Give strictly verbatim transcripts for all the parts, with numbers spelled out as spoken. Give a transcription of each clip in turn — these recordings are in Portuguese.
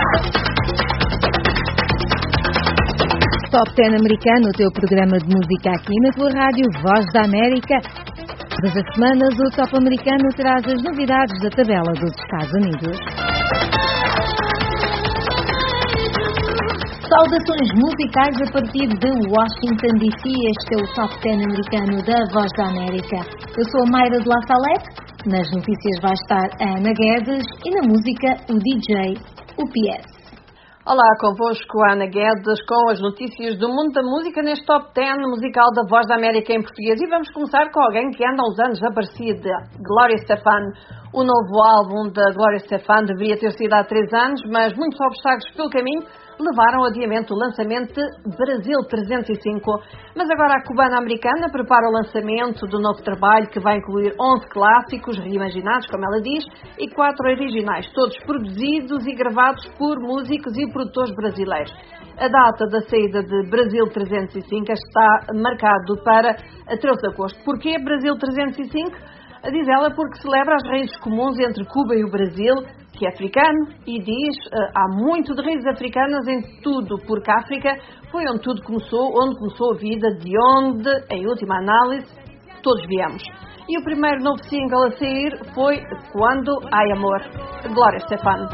Top dez americano, o teu programa de música aqui na tua rádio Voz da América. Todas as semanas o Top americano traz as novidades da tabela dos Estados Unidos. Saudações musicais a partir de Washington D C. Este é o Top dez americano da Voz da América. Eu sou a Mayra de La Salette. Nas notícias vai estar a Ana Guedes e na música o D J, o P S. Olá, convosco a Ana Guedes com as notícias do mundo da música neste Top dez musical da Voz da América em português. E vamos começar com alguém que anda há uns anos aparecida, Gloria Estefan. O novo álbum da Gloria Estefan deveria ter sido há três anos, mas muitos obstáculos pelo caminho levaram adiante o lançamento de Brasil trezentos e cinco. Mas agora a cubana-americana prepara o lançamento do novo trabalho que vai incluir onze clássicos reimaginados, como ela diz, e quatro originais, todos produzidos e gravados por músicos e produtores brasileiros. A data da saída de Brasil trezentos e cinco está marcado para treze de agosto. Porquê Brasil trezentos e cinco? Diz ela porque celebra as raízes comuns entre Cuba e o Brasil, que é africano, e diz há muito de raízes africanas em tudo, porque a África foi onde tudo começou, onde começou a vida, de onde, em última análise, todos viemos. E o primeiro novo single a sair foi Quando Hay Amor, Gloria Estefan.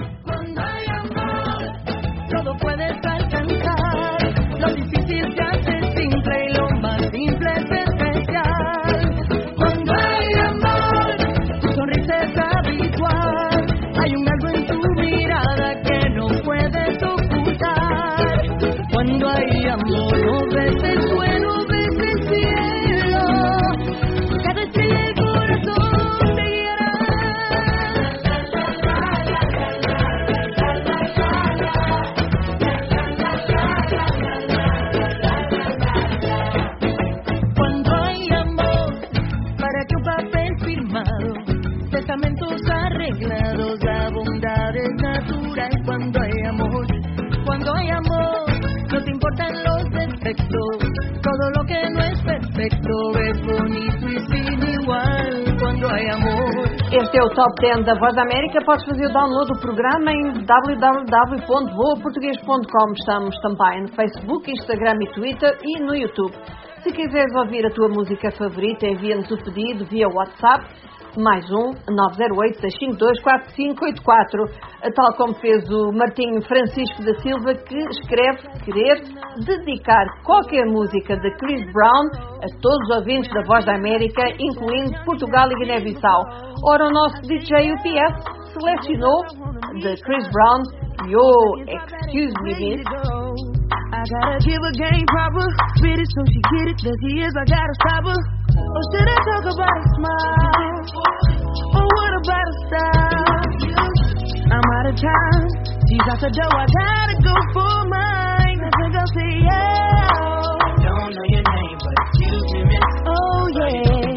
Este é o Top dez da Voz da América. Podes fazer o download do programa em w w w ponto voa português ponto com. Estamos também no Facebook, Instagram e Twitter e no YouTube. Se quiseres ouvir a tua música favorita, envia-nos o pedido via WhatsApp, mais um nove zero oito, seis cinco dois, quatro cinco oito quatro, tal como fez o Martinho Francisco da Silva, que escreve querer dedicar qualquer música de Chris Brown a todos os ouvintes da Voz da América, incluindo Portugal e Guiné-Bissau. Ora, o nosso D J U P S selecionou de Chris Brown Yo, Excuse Me Miss. I gotta give a game proper, spit it so she get it, the years I gotta stop her. Or should I talk about a smile? Or what about a style? I'm out of time, she's out the door, I gotta go for mine. I think I'll say yeah. Don't know your name, but excuse me, miss. Oh yeah.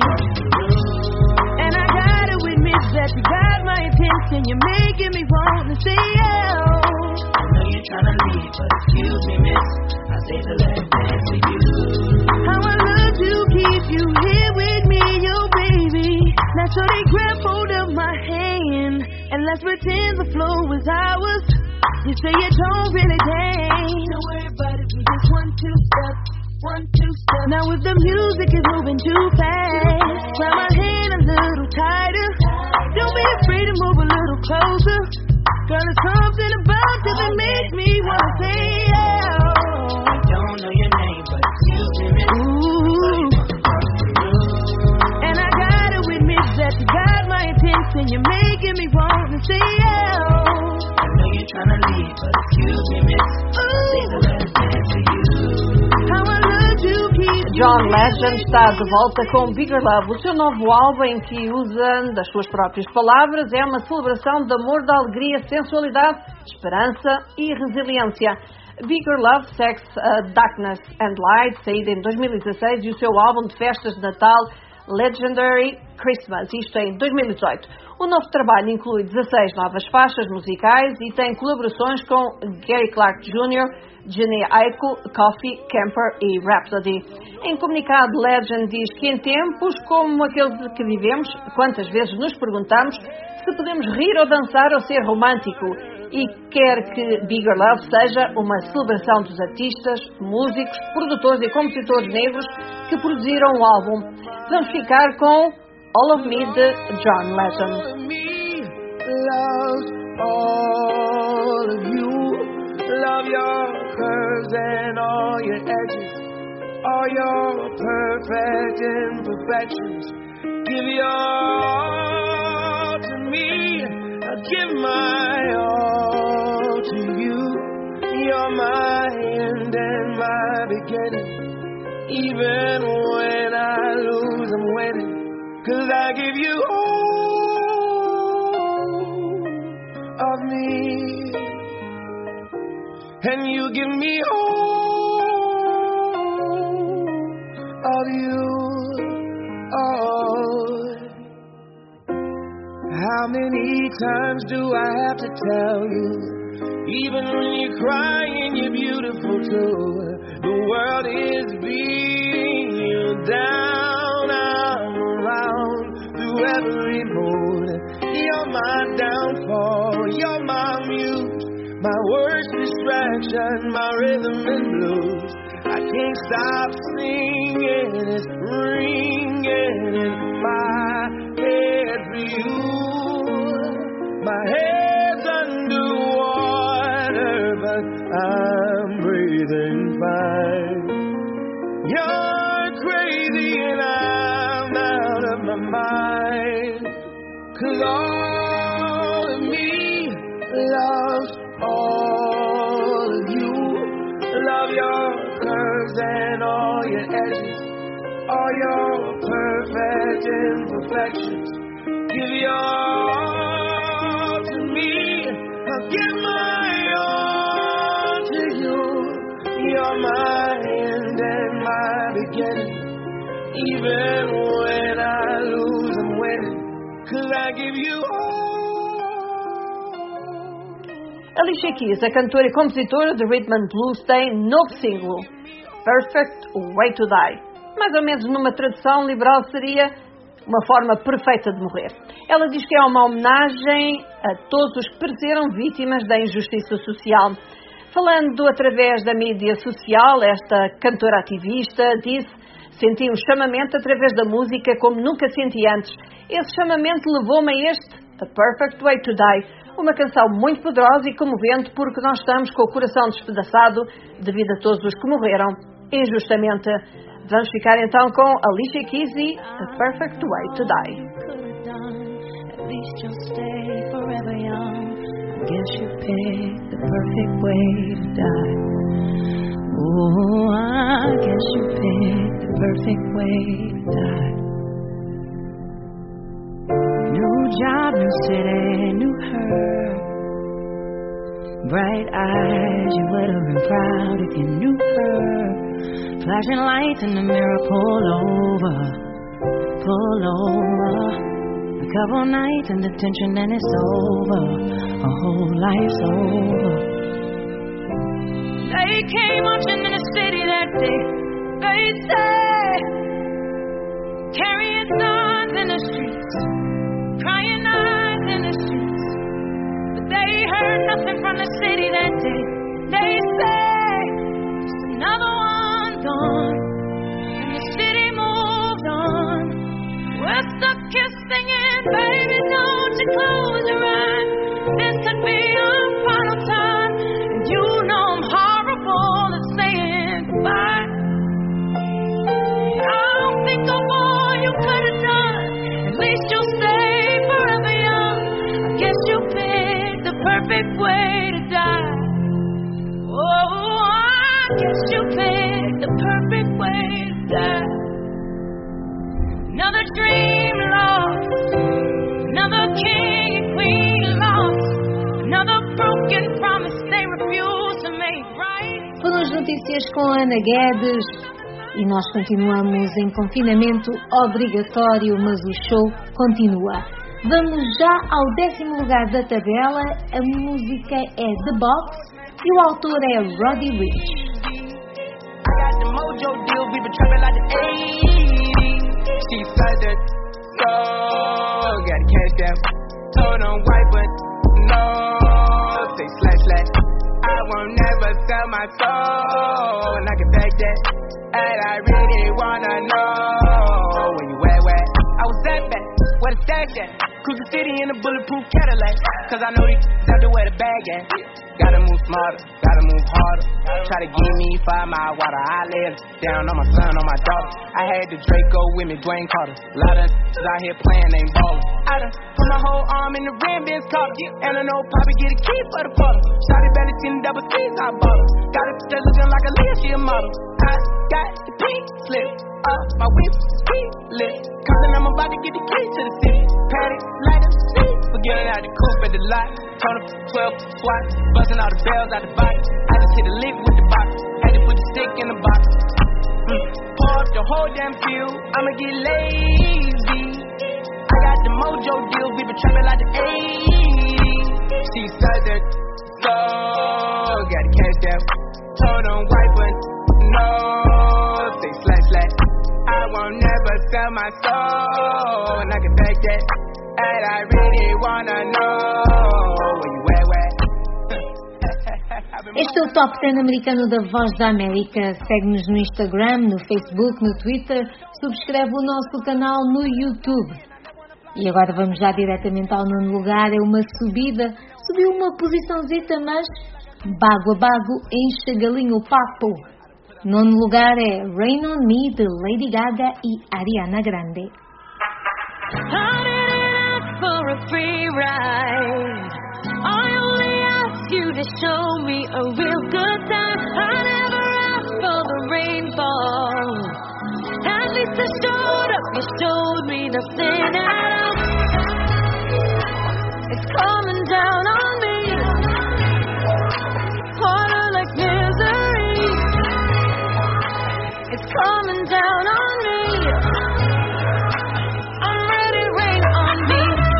And I gotta admit that you got my attention, you're making me want to say yeah. I know you're trying to leave, but excuse me, miss. I say the last dance to you. How I love to keep you here with me, oh baby. Now so they grab hold of my hand and let's pretend the flow was ours. You say you don't really dance. Don't worry about it, we just one, two step, one, two step. Now if the music is moving too fast, grab my hand a little tighter. Don't be afraid to move a little closer. Girl, there's something about you that makes me wanna say yeah. I don't know your name, but excuse me, miss. Ooh. And I gotta admit that you got my attention, you're making me wanna say yeah. I know you're trying to leave, but excuse me, miss. I say the last dance to you. How I love to keep you. John Legend está de volta com Bigger Love, o seu novo álbum em que usa das suas próprias palavras, é uma celebração de amor, de alegria, sensualidade, esperança e resiliência. Bigger Love, Sex, uh, Darkness and Light, saída em dois mil e dezasseis, e o seu álbum de festas de Natal, Legendary Christmas, isto em dois mil e dezoito. O novo trabalho inclui dezasseis novas faixas musicais e tem colaborações com Gary Clark Júnior, Jhené Aiko, Coffee, Camper e Rhapsody. Em comunicado, Legend diz que em tempos como aqueles que vivemos, quantas vezes nos perguntamos se podemos rir ou dançar ou ser romântico. e quer que Bigger Love seja uma celebração dos artistas, músicos, produtores e compositores negros que produziram o álbum. Vamos ficar com All of Me de John Legend. All of you, love your curves and all your edges, all your perfect imperfections. Give your all to me, I give my all to you. You're my end and my beginning. Even when I lose, I'm winning, 'cause I give you all of me, and you give me all of you. Oh, how many times do I have to tell you, even when you're crying, you're beautiful too. The world is beating you down, I'm around through every mood. You're my downfall, you're my muse, my worst distraction, my rhythm and blues. I can't stop singing, it's ringing in my head for you. My head's underwater, but I'm breathing fine. You're crazy and I'm out of my mind, 'cause all of me loves all of you. Love your curves and all your edges, all your perfect imperfections. Give your all to me, I'll give my all to you. You're my end and my beginning. Even when I lose, I'm winning, 'cause I give you all. Alicia Keys, a cantora e compositora de rhythm and blues, tem novo single, Perfect Way to Die. Mais ou menos numa tradução liberal seria uma forma perfeita de morrer. Ela diz que é uma homenagem a todos os que pereceram vítimas da injustiça social. Falando através da mídia social, esta cantora ativista disse: senti um chamamento através da música como nunca senti antes. Esse chamamento levou-me a este, A Perfect Way to Die. Uma canção muito poderosa e comovente, porque nós estamos com o coração despedaçado devido a todos os que morreram injustamente. Vamos ficar então com Alicia Keys e A Perfect Way to Die. At least you'll stay forever young. I guess you picked the perfect way to die. Oh, I guess you picked the perfect way to die. New job, new city, new her. Bright eyes, you would have been proud if you knew her. Flashing lights in the mirror, pull over, pull over. A couple nights in detention and it's over, a whole life's over. They came marching in the city that day, they say, carrying signs in the streets, crying eyes in the streets. But they heard nothing from the city that day. They say, just another one gone, and the city moved on. We're stuck here singing, baby, don't you close your eyes. This could be our final time, and you know I'm horrible at saying goodbye. I'll think of all you could have done. At least you'll stay forever young. I guess you picked the perfect way to die. Oh, I guess you picked the perfect way to die. Another dream lost, another king and queen lost, another broken promise they refuse to make right. Foram as notícias com Ana Guedes e nós continuamos em confinamento obrigatório, mas o show continua. Vamos já ao décimo lugar da tabela. A música é The Box e o autor é Roddy Ricch. I got the mojo deal, we been trapping like the eighties. She felt that, no, got a cash down. Told them white, but no, won't never sell my soul, and I can take that. And I really wanna know where you at, where I was at back, where the stash at. Cruise the city in a bulletproof Cadillac, cause I know these got to wear the bag at. Gotta move smarter, gotta move harder. Try to give me five mile water, I lay it down on my son, on my daughter. I had the Draco with me, Dwayne Carter. A lot of out here playing, ain't ballin'. I done put my whole arm in the rim, Ben's Carter. And I know Poppy get a key for the bottle. Shotty belly ten double C's, I bought her. Got it just looking like a Leah, she a model. I got the pink slip up, my whip is pink lit. Compton, I'm about to get the key to the city. Paddock, light up the seat. Forgetting out the coupe at the lot. Turn up twelve SWAT, busting all the bells out the box. I just hit a lick with the box. Had to put the stick in the box. Mm. Pour up the whole damn field. I'ma get lazy. I got the mojo deals. We been trapping like the eighties. She said that so gotta catch that. Told them white but no. Say slash slash. I won't never sell my soul, and I can take that. And I really wanna know where you at, where. Este é o Top dez americano da Voz da América. Segue-nos no Instagram, no Facebook, no Twitter. Subscreve o nosso canal no YouTube. E agora vamos já diretamente ao nono lugar. É uma subida. Subiu uma posiçãozita, mas bago a bago enche galinho o papo. Nono lugar é Rain on Me, de Lady Gaga e Ariana Grande. For a free ride, I only ask you to show me a real good time. I never asked for the rainfall. At least I showed up, you showed me nothing at all. It's coming down on me, harder like misery. It's coming down on me. I'm ready, rain on me.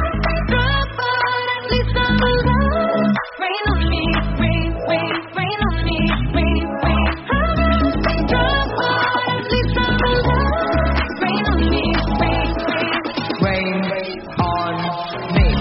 Rain on me, rain, rain, rain on me, rain, rain. Drop by, at least I'm alive. Rain on me, rain, rain. Rain on me.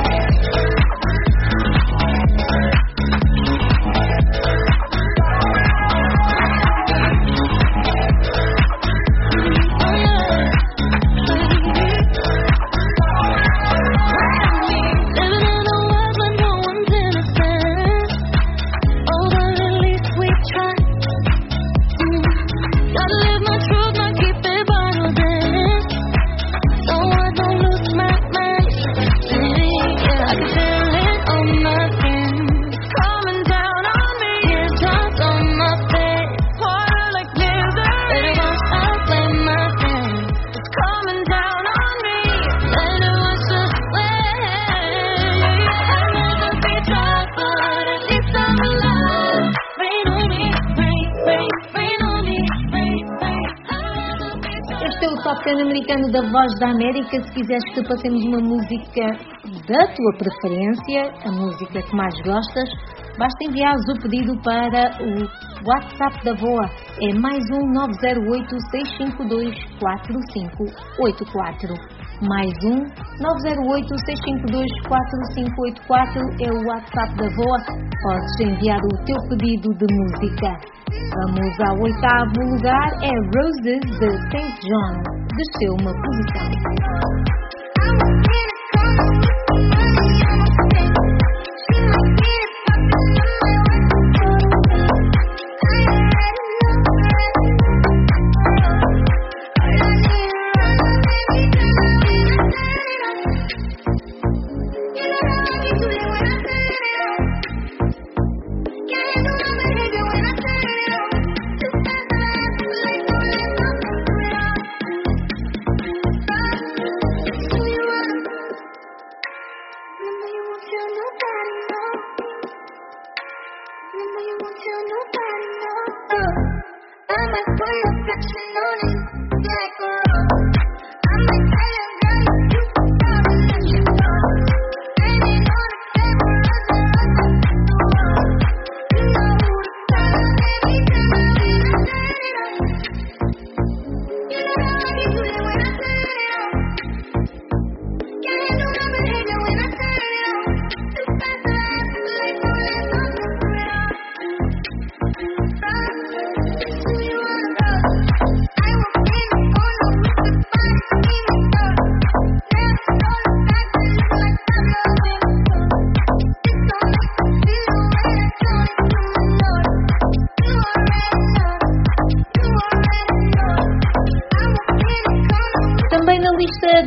Americano da Voz da América. Se quiseres que passemos uma música da tua preferência, a música que mais gostas, basta enviares o pedido para o WhatsApp da Voa. É mais um nove zero oito, seis cinco dois, quatro cinco oito quatro. Mais um nove zero oito, seis cinco dois, quatro cinco oito quatro é o WhatsApp da Voa. Podes enviar o teu pedido de música. Vamos ao oitavo lugar, é Roses, de Saint John. Desceu uma posição.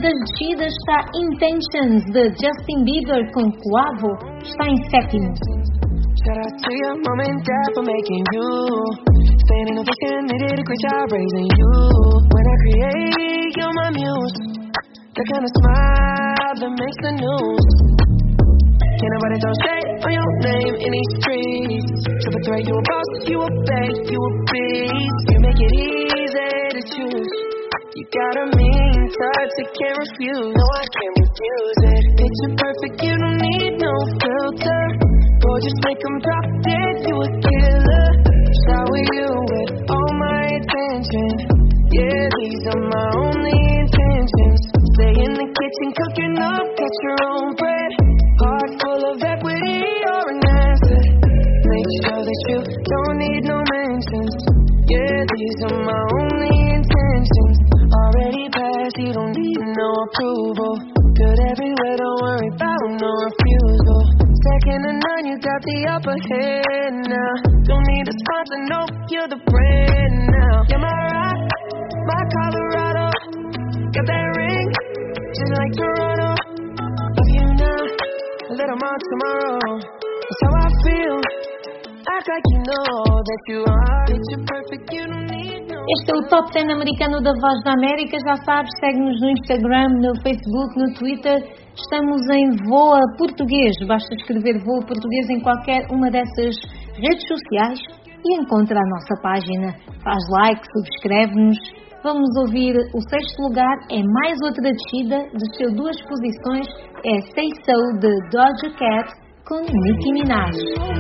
das descidas está Intentions, de Justin Bieber com Quavo, está em sétimo. Shout out to your mom and dad for making you. Staying innovation, they did a great job raising you. When I create, you're my muse. The kind of smile that makes the news. Can't nobody throw shade on your name in these streets. Triple threat, you a boss, you a bank, you a beast. You make it easy to choose. You got a mean touch, I can't refuse. No, I can't refuse it. Picture perfect, you don't need no filter. Boy, just make them drop dead, you a killer. Shower you with all my attention. Yeah, these are my only intentions. Stay in the kitchen, cooking up, cut your own bread. Heart full of equity, you're an asset. Make sure that you don't need no mentions. Yeah, these are my only intentions. Already passed, you don't need no approval. Good everywhere, don't worry about no refusal. Second to none, you got the upper hand now. Don't need a sponsor, no, you're the brand now. You're my rock, my Colorado. Got that ring, just like Toronto. Love you now, a little more tomorrow. That's how I feel. Act like you know that you are. Picture perfect, you don't need no. Este é o Top dez americano da Voz da América. Já sabes, segue-nos no Instagram, no Facebook, no Twitter. Estamos em Voa Português. Basta escrever Voa Português em qualquer uma dessas redes sociais e encontra a nossa página. Faz like, subscreve-nos. Vamos ouvir o sexto lugar. É mais outra descida. Desceu duas posições. É Say So, de Doja Cat, com Nicki Minaj.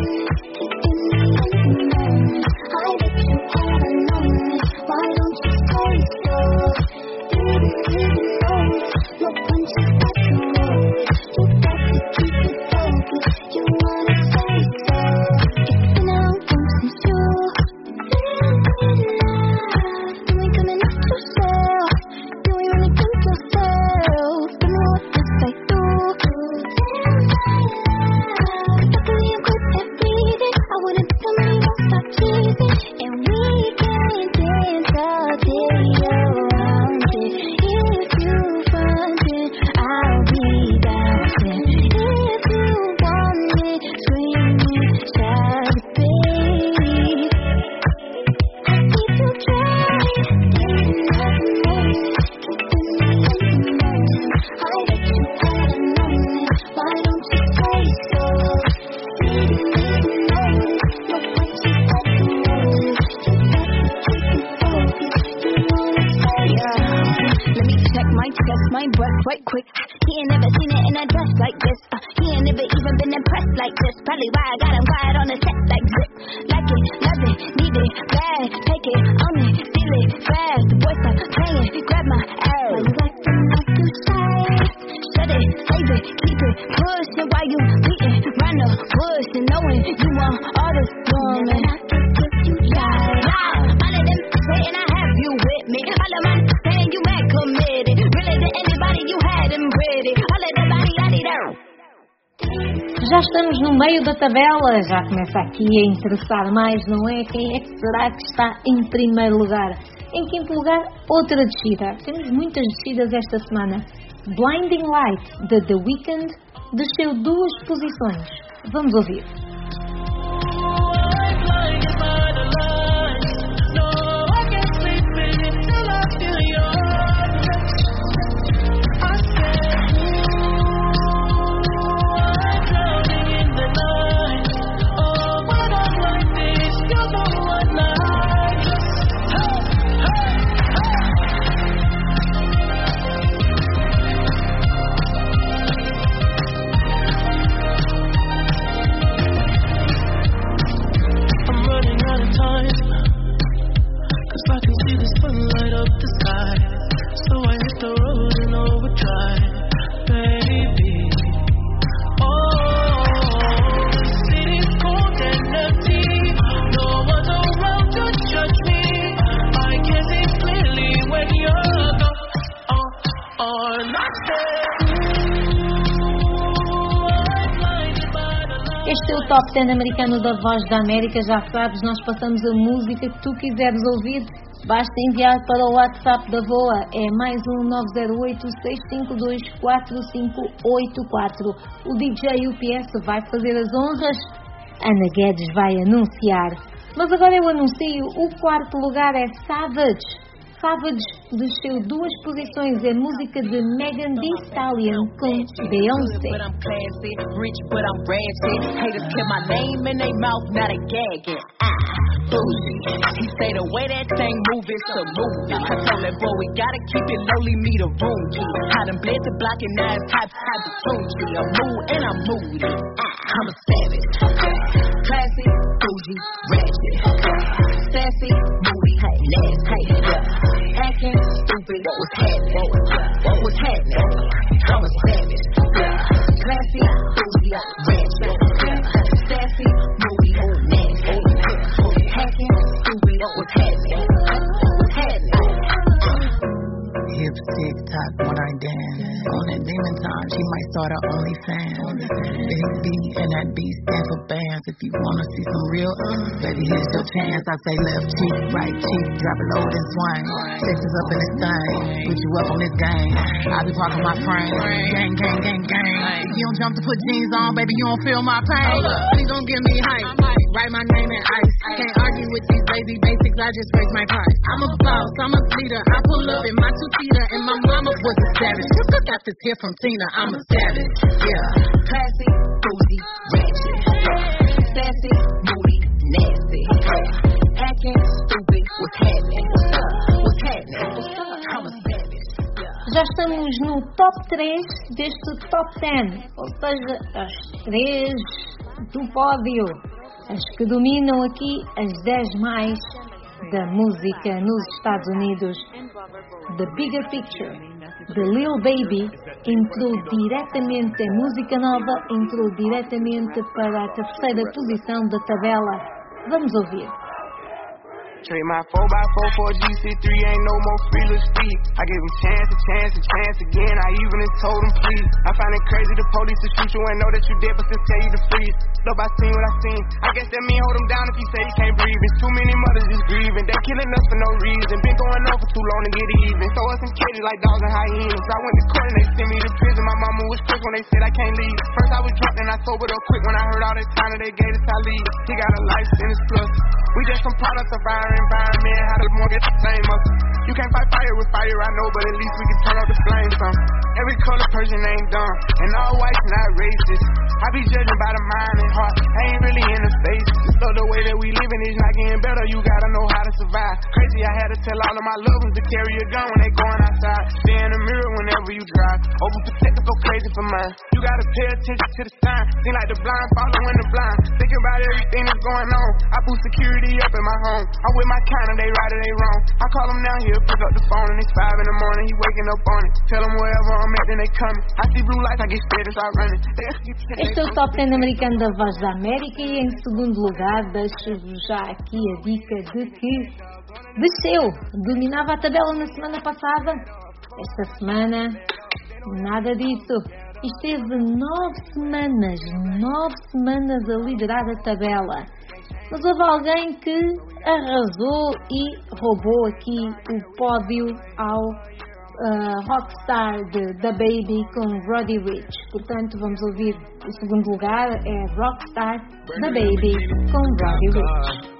My breath right quick. He ain't never seen it in a dress like this. Uh, he ain't never even been impressed like this. Probably why I got him quiet on the set like zip. Like it, love it, need it, bad. Take it, own it, steal it, fast. The boy stop playing, grab my ass. Why you acting like you shy? Shut it, save it, keep it, push it while you beating round the bush and knowing you want all this woman. You lie, lie. All of them saying I have you with me. All of my saying you mad committed. Really to anybody you had them ready. All of the body, I need her. Já estamos no meio da tabela, já começa aqui a interessar mais, não é? Quem é que será que está em primeiro lugar? Em quinto lugar, outra descida. Temos muitas descidas esta semana. Blinding Light, de The Weeknd, desceu duas posições. Vamos ouvir. Este é o Top dez americano da Voz da América. Já sabes, nós passamos a música que tu quiseres ouvir Basta enviar para o WhatsApp da VOA, é mais um nove zero oito, seis cinco dois, quatro cinco oito quatro. O D J U P S vai fazer as honras, Ana Guedes vai anunciar. Mas agora eu anuncio, o quarto lugar é Savage. Savage desceu duas posições, é música de Megan Thee Stallion com Beyoncé. But I'm classy, rich but I'm ratchet. Haters kept my name in their mouth, now they gagging. Ah, bougie. He say the way that thing move is a movie. I told that boy we gotta keep it lowly, me the room key. I done bled the block and now it's type type of tunchi. I'm mood and I'm moody. Ah, I'm a savage. Classy, bougie, ratchet. Sassy, moody, nasty. Yeah. Acting stupid, what was happening? What was happening? I'm a savage. Yeah. Classy, bougie, ratchet. Sassy, moody, nasty. Acting stupid, what was happening? What was happening? Hip, tick, tock, when I dance. On that demon time, she might start her OnlyFans. Big B and that B stand for bands. If you wanna see some real, baby, here's your chance. I say left cheek, right cheek, drop it low and swing. Texas up in this thing, put you up on this game. I be talking my frame, gang, gang, gang, gang. If you don't jump to put jeans on, baby, you don't feel my pain. Please don't give me hype, write my name in ice. Can't argue with these lazy basics, I just raise my price. I'm a boss, I'm a leader, I pull up in my two-seater, and my mama was a savage. You got this here from Tina, I'm a savage. Yeah. Classy, bougie, ratchet. Sassy, moody, nasty. Acting stupid, what's happening? What's happening? I'm a savage. Já estamos no top três deste top dez, ou seja, as três do pódio, as que dominam aqui as dez mais da música nos Estados Unidos. The Bigger Picture, de Lil Baby, entrou diretamente, a música nova entrou diretamente para a terceira posição da tabela. Vamos ouvir. Trade my four by four for G C three, ain't no more free little speed. I gave him chance, a chance, a chance again. I even told him please. I find it crazy the police to shoot you and know that you dead, but still tell you to freeze. Look, I seen what I seen. I guess that mean hold him down if he say he can't breathe. It's too many mothers just grieving. They killing us for no reason. Been going on for too long to get even. Throw us in cages like dogs and hyenas. I went to court and they sent me to prison. My mama was quick when they said I can't leave. First I was drunk and I sobered up quick when I heard all that time that they gave us I leave. He got a life sentence plus. We just some products of our environment. How the more get the same up. You can't fight fire with fire, I know, but at least we can turn off the flames some. Every color person ain't dumb, and all whites not racist. I be judging by the mind and heart, I ain't really in the face. So the way that we living is not getting better, you gotta know how to survive. Crazy, I had to tell all of my loved ones to carry a gun when they going outside. Stay in the mirror whenever you drive. Overprotective, go crazy for mine. You gotta pay attention to the sign. Seem like the blind following the blind. Thinking about everything that's going on. I boost security up in my home. I'm with my kind of, they right or they wrong. I call them down here, pick up the phone, and it's five in the morning. He waking up on it. Tell them wherever I'm at, then they coming. I see blue lights, I get scared and start running. Este é o Top dez americano da Voz da América e em segundo lugar deixo-vos já aqui a dica de que desceu, dominava a tabela na semana passada. Esta semana, nada disso. Esteve nove semanas, nove semanas a liderar a tabela. Mas houve alguém que arrasou e roubou aqui o pódio ao uh, Rockstar de The Baby com Roddy Ricch. Portanto, vamos ouvir o segundo lugar, é Rockstar The Baby com Roddy Ricch.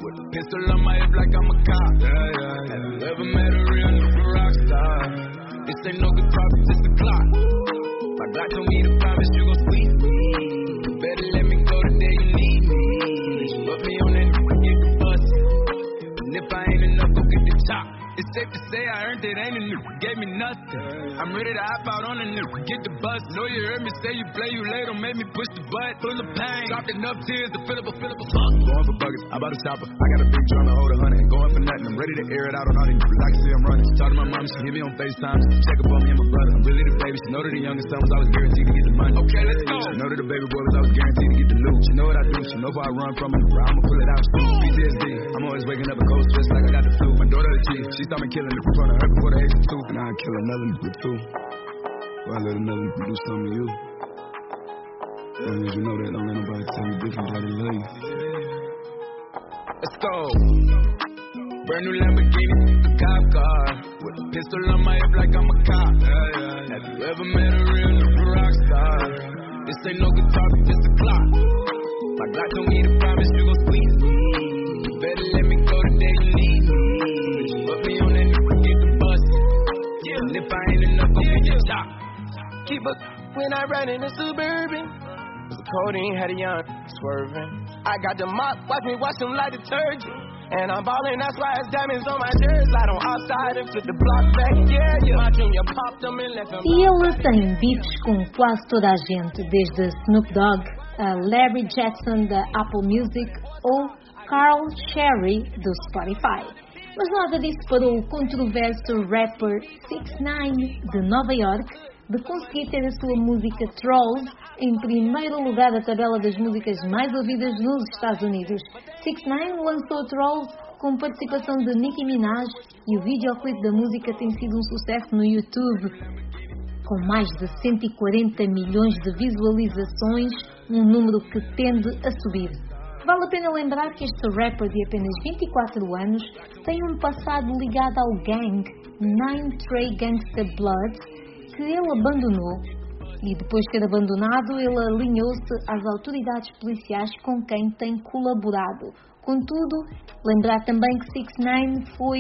It's safe to say I earned it, ain't a new, gave me nothing. I'm ready to hop out on a new, get the bus. Know you heard me say you play, you late, don't make me push the butt. Full of pain, dropped enough tears to fill up a, fill up a fuck. Going for buggers, I bought a chopper. I got a big drum to hold a hundred, ain't going for nothing. I'm ready to air it out on all these niggas. I can see I'm running. Talk to my mom, she hit me on FaceTime. She check up on me and my brother. I'm really the baby. She know that the youngest son was always guaranteed to get the money. Okay, let's go. She know that the baby boy was always guaranteed to get the loot. She know what I do. She know if I run from it, I'ma pull it out. P T S D. I'm always waking up a cold sweats like I got the flu. My daughter the chief. She saw me killing in front of her before the age of two. And I kill another nigga too. Or I let another nigga do something to you. As long as you know that, don't let nobody tell you different how they love you. Let's go. Brand new Lamborghini, the with a pistol on my hip like I'm a cop. Yeah, yeah. Have you ever met a real nigga rock star? This ain't no guitar, but this a clock. My Glock told me to promise you gon' squeeze me. You better let me go the day you need me. Bitch, put me on that nigga, get the bus. Yeah, and if I ain't enough, I'll get your top. Keep up when I ride in the Suburban. Cause the codeine had a young swerving. I got the mop, watch me wash them like detergent. And I'm ballin', that's why it's diamonds on my jersey. Slide on outside and flip the block back. Yeah, yeah. My junior popped them and left them. E ele tem bifes com quase toda a gente, desde Snoop Dogg, a Larry Jackson da Apple Music ou Carl Sherry do Spotify. Mas nada disso parou o controverso rapper six nine de Nova York de conseguir ter a sua música Trolls em primeiro lugar da tabela das músicas mais ouvidas nos Estados Unidos. six nine lançou Trolls com participação de Nicki Minaj e o videoclipe da música tem sido um sucesso no YouTube, com mais de cento e quarenta milhões de visualizações, um número que tende a subir. Vale a pena lembrar que este rapper de apenas vinte e quatro anos tem um passado ligado ao gang Nine Trey Gangsta Bloods, que ele abandonou, e depois de ter abandonado, ele alinhou-se às autoridades policiais com quem tem colaborado. Contudo, lembrar também que six nine foi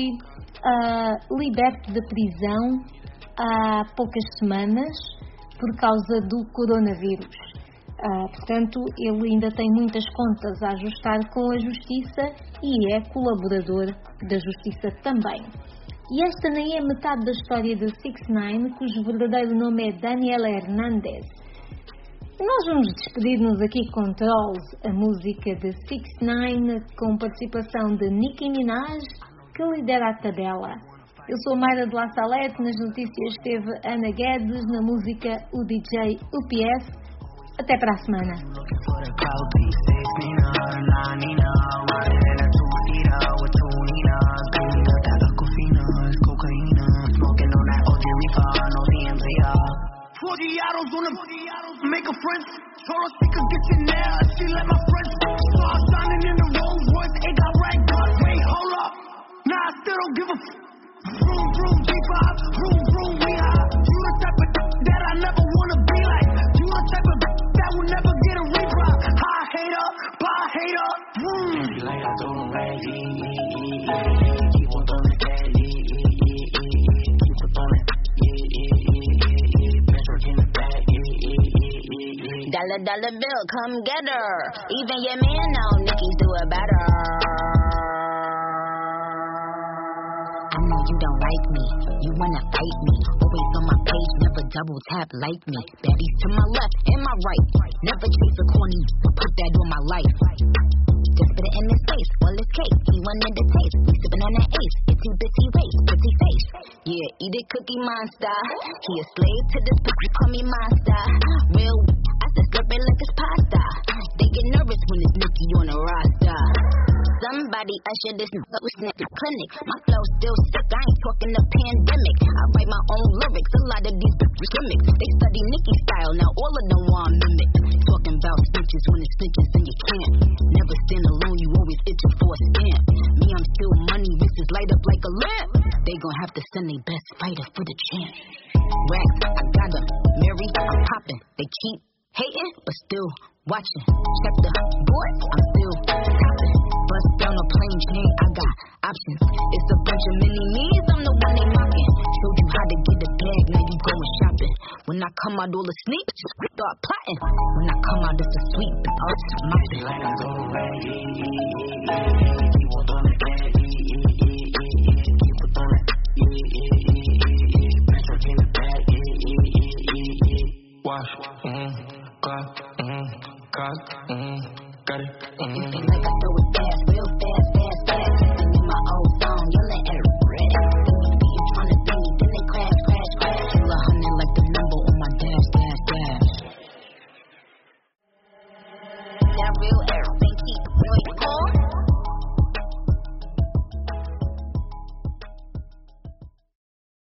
uh, liberto da prisão há poucas semanas por causa do coronavírus. Uh, portanto, ele ainda tem muitas contas a ajustar com a justiça e é colaborador da justiça também. E esta nem é metade da história de six nine, cujo verdadeiro nome é Daniel Hernandez. Nós vamos despedir-nos aqui com Trolls, a música de six nine, com participação de Nicki Minaj, que lidera a tabela. Eu sou Mayra de La Salete, nas notícias esteve Ana Guedes, na música o D J U P S. Até para a semana. forty autos on the make a friend. Told her she could get you now. She let my friends start shining in the Rolls Royce. It got right guns. Wait, hold up. Nah, I still don't give a f. Vroom, vroom, G five. Vroom, vroom, we high. You the type of that I never wanna be like. You the type of that will never get a reply. High hater, bye hater. Vroom. Like I told him, right? Keep on throwing that. Keep on throwing. Dollar, dollar bill, come get her. Even your man know Nicki's do it better. I know you don't like me, you wanna fight me. Always on my page, never double tap like me. Baddies to my left and my right. Never chase a corny, put that on my life. Just spit it in his face, well it's cake. He wanted the taste, we sippin' on that ace. Itsy bitsy waist, pretty face. Yeah, eat it cookie monster. He a slave to this pussy, call me monster. Real I just slurp it like it's pasta. They get nervous when it's Nicki on a roster. Somebody usher this snap clinic. My flow still sick, I ain't talking the pandemic. I write my own lyrics, a lot of these bitches gimmicks. They study Nicki style, now all of them want mimic. Talking about snitches when it's snitches and you can't. Never stand alone, you always itching for a stamp. Me, I'm still money, wrists light up like a lamp. They gon' have to send their best fighter for the champ. Racks, I got them. Mary, I'm popping. They keep hating, but still watching. Check the board, I'm still topping. Bust down a plain chain, I got options. It's a bunch of mini me's, I'm the one they mocking. Showed you how to get the bag, now you going shopping. When I come out all the sneak, just start plotting. When I come out, it's a sweep, arts mopping. Like I'm going right, keep on throwing it back, keep on throwing it, pressure in the back, wash, mm-hmm, clap, mm-hmm, cock, mm-hmm, got it, mm-hmm. Like I throw it fast, real fast, fast.